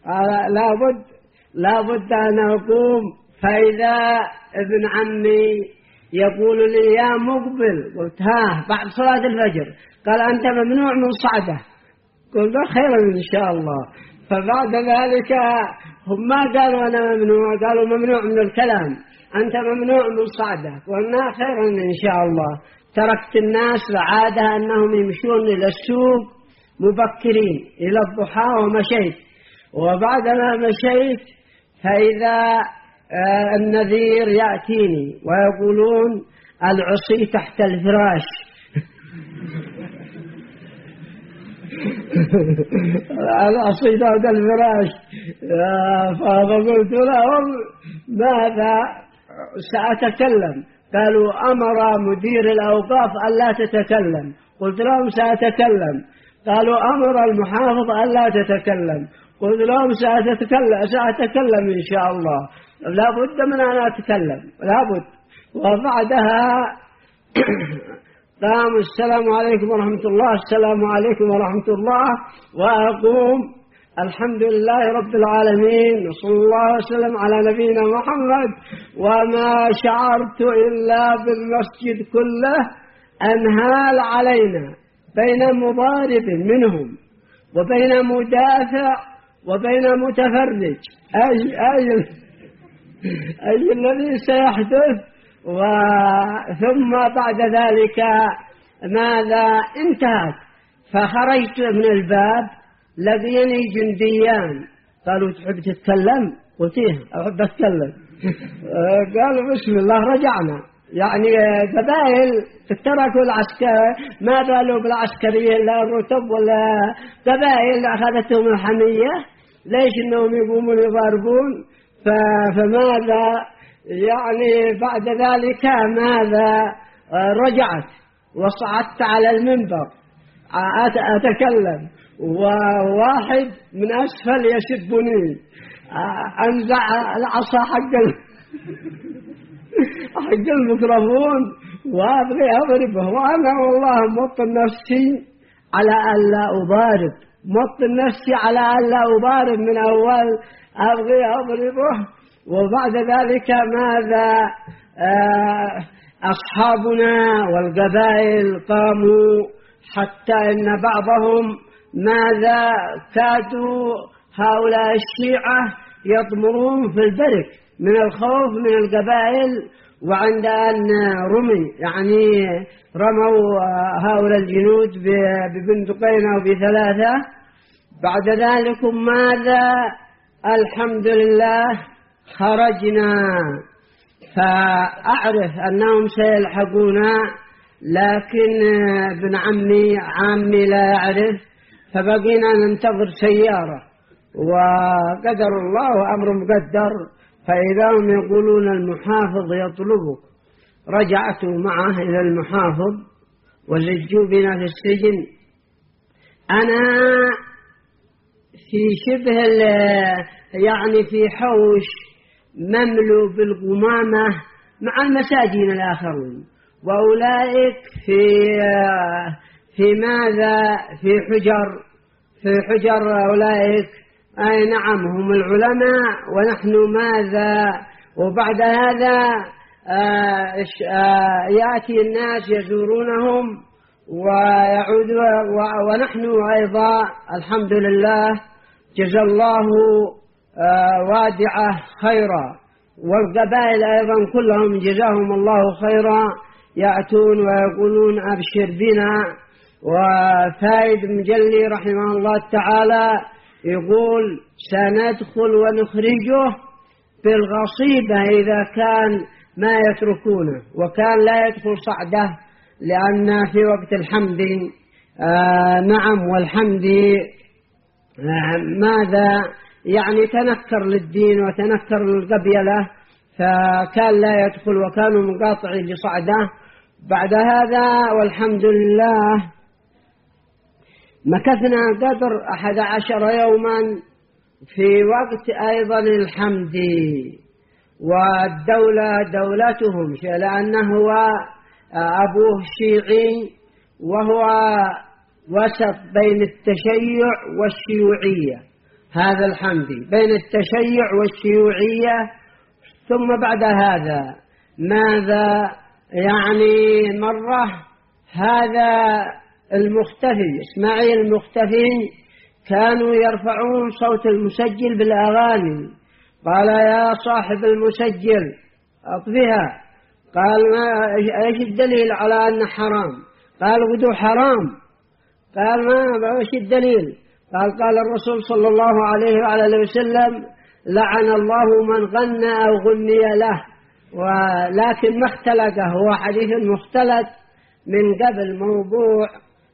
لابد أن أقوم. فإذا ابن عمي يقول لي يا مقبل، قلت بعد صلاة الفجر، قال أنت ممنوع من صعدة، قلت خيرا إن شاء الله. فبعد ذلك هم ما قالوا أنا ممنوع، قالوا ممنوع من الكلام، أنت ممنوع من صعدة، قلنا خيرا إن شاء الله. تركت الناس العادة أنهم يمشون إلى السوق مبكرين إلى الضحى ومشيت، وبعدما مشيت فإذا النذير يأتيني ويقولون العصي تحت الفراش العصي تحت الفراش. فقلت لهم ماذا سأتكلم؟ قالوا أمر مدير الأوقاف ألا تتكلم، قلت لهم سأتكلم. قالوا أمر المحافظ ألا تتكلم، قلت لهم سأتكلم إن شاء الله، لا بد من أن أتكلم، لا بد. وبعدها قام السلام عليكم ورحمة الله، السلام عليكم ورحمة الله، وأقوم الحمد لله رب العالمين، صلى الله وسلم على نبينا محمد. وما شعرت إلا بالمسجد كله أنهال علينا، بين مضارب منهم وبين مدافع وبين متفرج، أي الذي سيحدث. ثم بعد ذلك ماذا؟ انتهت، فخرجت من الباب لقيني جنديان، قالوا تحب تتكلم؟ قلت إيه أحب أتكلم. قالوا بسم الله. رجعنا، يعني قبائل تركوا العسكر، ما بالوا بالعسكرية لا الرتب ولا قبائل أخذتهم الحمية، ليش إنهم يقومون يضاربون؟ فماذا يعني بعد ذلك ماذا؟ رجعت وصعدت على المنبر أتكلم، وواحد من أسفل يسبني، أنزع العصا حق الميكروفون وأبغي أضربه، وأنا والله موطن نفسي على ألا أضارب، موطن نفسي على ألا أضارب من أول، أبغي أضربه. وبعد ذلك ماذا؟ أصحابنا والقبائل قاموا، حتى إن بعضهم ماذا؟ كادوا هؤلاء الشيعة يضمرون في البرك من الخوف من القبائل، وعند أن رمي يعني رموا هؤلاء الجنود ببندقين أو بثلاثة. بعد ذلك ماذا؟ الحمد لله خرجنا، فأعرف أنهم سيلحقونا، لكن ابن عمي لا يعرف، فبقينا ننتظر سيارة، وقدر الله وأمر مقدر. فإذا هم يقولون المحافظ يطلبك، رجعت معه إلى المحافظ وزجوا بنا في السجن. أنا في شبه يعني في حوش مملوء بالغمامة مع المساجين الآخرون، وأولئك في ماذا؟ في حجر أولئك، أي نعم هم العلماء، ونحن ماذا؟ وبعد هذا يأتي الناس يزورونهم ويعودون، ونحن أيضا الحمد لله جزا الله وادعه خيرا، والقبائل أيضا كلهم جزاهم الله خيرا يأتون ويقولون أبشر بنا. وفايد مجلي رحمه الله تعالى يقول سندخل ونخرجه بالغصيبة إذا كان ما يتركونه، وكان لا يدخل صعده، لأن في وقت الحمد نعم والحمد ماذا يعني تنكر للدين وتنكر للقبيلة، فكان لا يدخل وكانوا مقاطعين لصعده. بعد هذا والحمد لله مكثنا قدر 11 يوما في وقت أيضا الحمد، والدولة دولتهم، لأنه هو أبوه شيعي وهو وسط بين التشيع والشيوعية، هذا الحمد بين التشيع والشيوعية. ثم بعد هذا ماذا يعني مرة هذا المختفي إسماعيل المختفي كانوا يرفعون صوت المسجل بالأغاني، قال يا صاحب المسجل أطفها، قال ما إيش الدليل على أن حرام؟ قال بدو حرام، قال ما إيش الدليل؟ قال الرسول صلى الله عليه وعلى وسلم لعن الله من غنى أو غني له، ولكن ما اختلقه، هو حديث مختلط من قبل موضوع.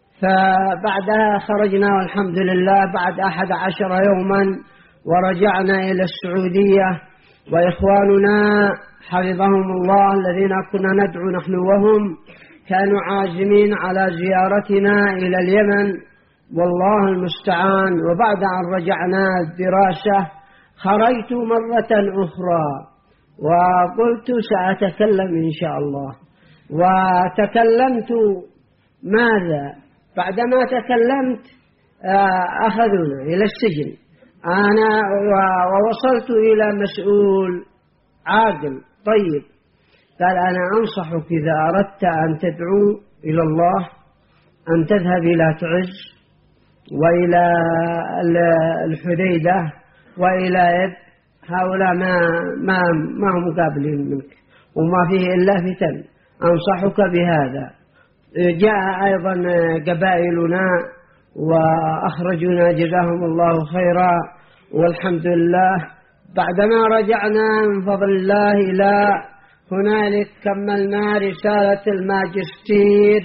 فبعدها خرجنا والحمد لله بعد 11 يوما ورجعنا إلى السعودية، وإخواننا حفظهم الله الذين كنا ندعو نحن وهم كانوا عازمين على زيارتنا إلى اليمن، والله المستعان. وبعد أن رجعنا الدراسة خرجت مرة أخرى وقلت سأتكلم إن شاء الله، وتكلمت ماذا؟ بعدما تكلمت أخذونا إلى السجن أنا، ووصلت إلى مسؤول عاقل طيب، قال أنا أنصحك إذا أردت أن تدعو إلى الله أن تذهب إلى تعز وإلى الحديدة وإلى إب، هؤلاء ما هم قابلين منك وما فيه إلا فتن، أنصحك بهذا. جاء أيضا قبائلنا وأخرجنا جزاهم الله خيرا، والحمد لله بعدما رجعنا من فضل الله إلى هنالك كملنا رسالة الماجستير،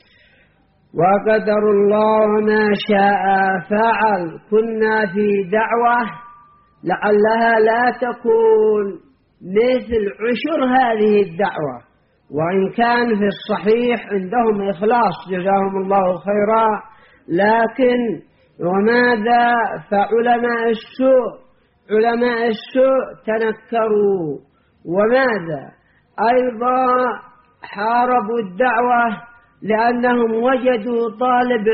وقدر الله ما شاء فعل. كنا في دعوة لعلها لا تكون مثل عشر هذه الدعوة، وإن كان في الصحيح عندهم إخلاص جزاهم الله خيرا، لكن وماذا؟ فعلماء السوء تنكروا، وماذا أيضا حاربوا الدعوة لأنهم وجدوا طالب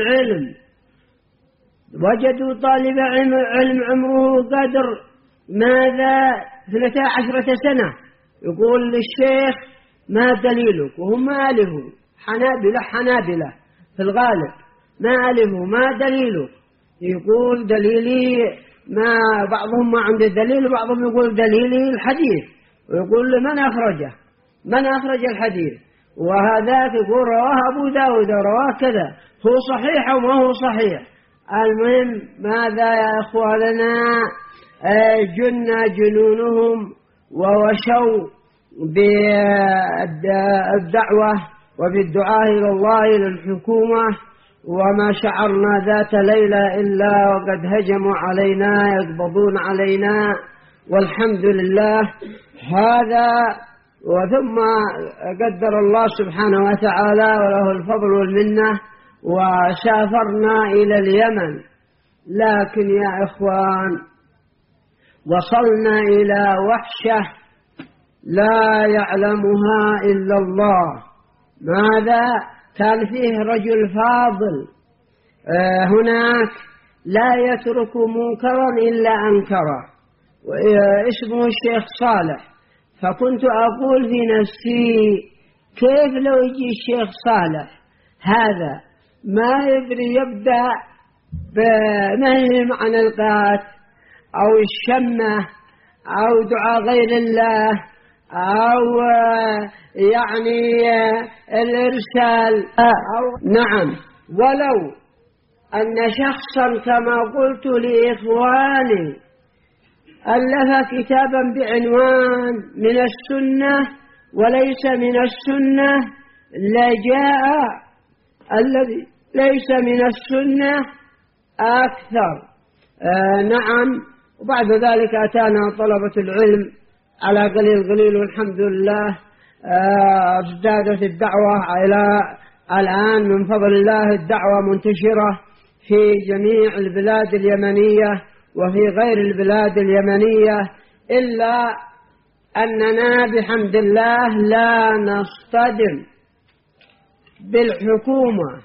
علم عمره قدر ماذا 12 سنة، يقول للشيخ ما دليلك؟ وهم ما ألفوا، حنابلة في الغالب ما ألفوا، ما دليلك؟ يقول دليلي ما، بعضهم ما عنده دليل، وبعضهم يقول دليلي الحديث، ويقول من أخرج الحديث، وهذاك يقول رواه أبو داود رواه كذا، هو صحيح أو ما هو صحيح. المهم ماذا يا أخواننا؟ جن جنونهم ووشوا بالدعوة وبالدعاء إلى الله للحكومة، وما شعرنا ذات ليلة إلا وقد هجموا علينا يقبضون علينا، والحمد لله هذا. وثم قدر الله سبحانه وتعالى وله الفضل والمنة وسافرنا إلى اليمن. لكن يا إخوان وصلنا إلى وحشة لا يعلمها إلا الله. ماذا؟ كان فيه رجل فاضل هناك لا يترك منكرا إلا أنكره، اسمه الشيخ صالح. فكنت أقول في نفسي كيف لو يجي الشيخ صالح هذا ما يدري يبدأ بنهي عن القات أو الشمة أو دعاء غير الله أو يعني الإرسال أو نعم. ولو أن شخصا كما قلت لإخواني ألف كتابا بعنوان من السنة وليس من السنة لجاء الذي ليس من السنة أكثر. نعم. وبعد ذلك أتانا طلبة العلم على قليل والحمد لله ازدادت الدعوة إلى الآن من فضل الله. الدعوة منتشرة في جميع البلاد اليمنية وفي غير البلاد اليمنية، إلا أننا بحمد الله لا نصطدم بالحكومة.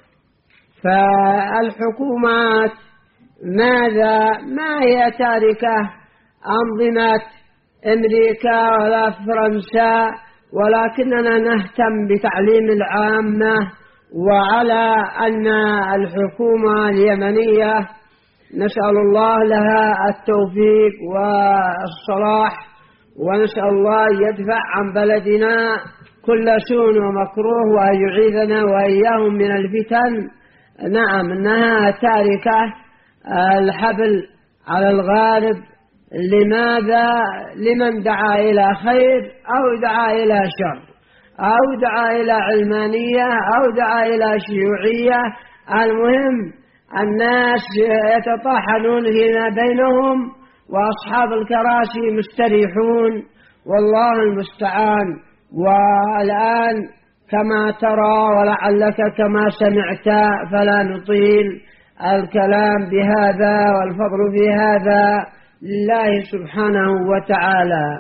فالحكومات ماذا؟ ما هي تاركة أنظمة أمريكا ولا فرنسا، ولكننا نهتم بتعليم العامة. وعلى أن الحكومة اليمنية نسأل الله لها التوفيق والصلاح، ونسأل الله يدفع عن بلدنا كل سوء ومكروه وأن يعيذنا وإياهم من الفتن. نعم، إنها تاركة الحبل على الغارب. لماذا؟ لمن دعا إلى خير أو دعا إلى شر أو دعا إلى علمانية أو دعا إلى شيوعية. المهم الناس يتطاحنون فيما بينهم وأصحاب الكراسي مستريحون، والله المستعان. والآن كما ترى ولعلك كما سمعت، فلا نطيل الكلام بهذا، والفضل في هذا لله سبحانه وتعالى.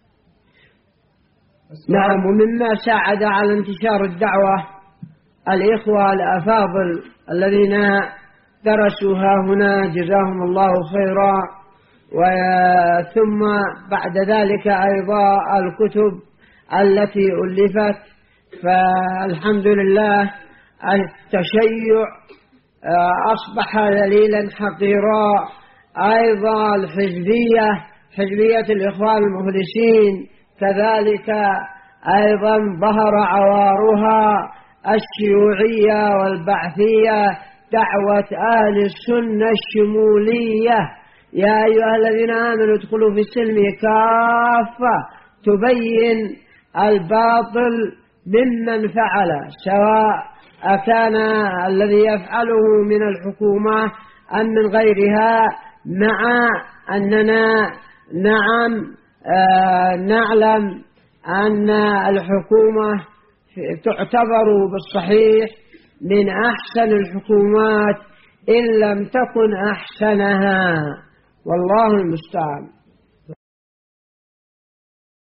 نعم. ومما ساعد على انتشار الدعوة الإخوة الأفاضل الذين درسوها هنا جزاهم الله خيرا، ثم بعد ذلك أيضا الكتب التي ألفت. فالحمد لله التشيع أصبح دليلا حقيرا. أيضا الحزبية، حزبية الإخوان المخلصين كذلك أيضا ظهر عوارها. الشيوعية والبعثية، دعوة أهل السنة الشمولية، يا أيها الذين آمنوا ادخلوا في السلم كافة، تبين الباطل ممن فعل، سواء أكان الذي يفعله من الحكومة أم من غيرها، مع أننا نعلم أن الحكومة تعتبر بالصحيح من أحسن الحكومات إن لم تكن أحسنها، والله المستعان.